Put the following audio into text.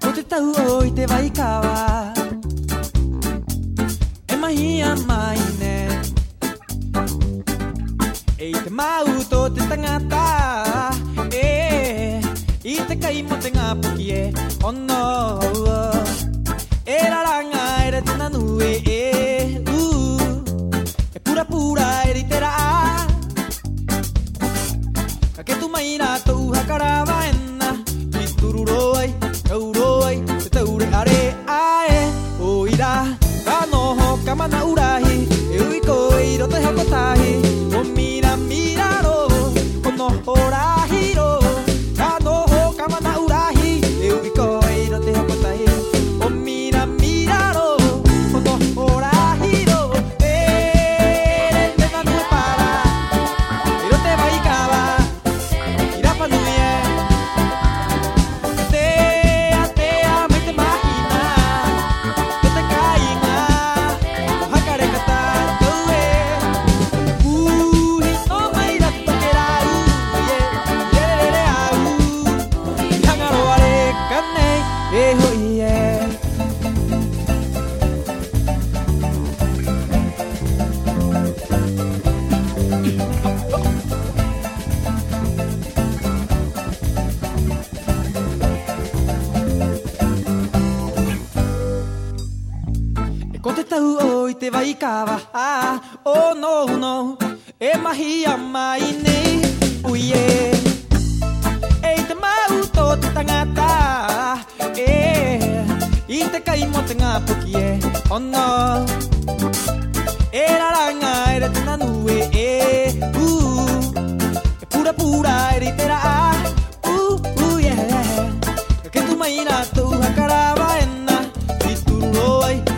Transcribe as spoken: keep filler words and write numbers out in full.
Kau te tau o I te waikawa E mahi a mai ne E I te mau tō te tangata E I te kai mo te ngā puki e Oh no E raranga e re tana nui e uh, E pura pura e ri te raa Ka ke tu mai rā tau hakarawa e na Ki tururoi, tauroi, te taure are ae O ira, ka noho, ka mana urahi E ui koi ro te hakotahi O mira mira ro, o noho rahi ro Ka noho, ka mana urahi E ui koi ro te hakotahi O mira mira ro, o noho rahi ro E re te nanu e para E ro te waikawa I rapa nui e Tea, tea, mai te mahina Ko te kainga O hakare ka tātou e Uhi no mai rato ke rau Ie, ierere au I hangaro are ka nei E hoi e E ko te tau o I te waikawa ah, Oh no no E mahi a mai nei Ui e E I te mau tō te tangata E I te kai mo te ngā puki e Oh no E raranga e re tana nui e uh, E pura pura e ri te raa Uh, uh, yeah Ka ke tu mai rā tau hakarawa e na I tururoi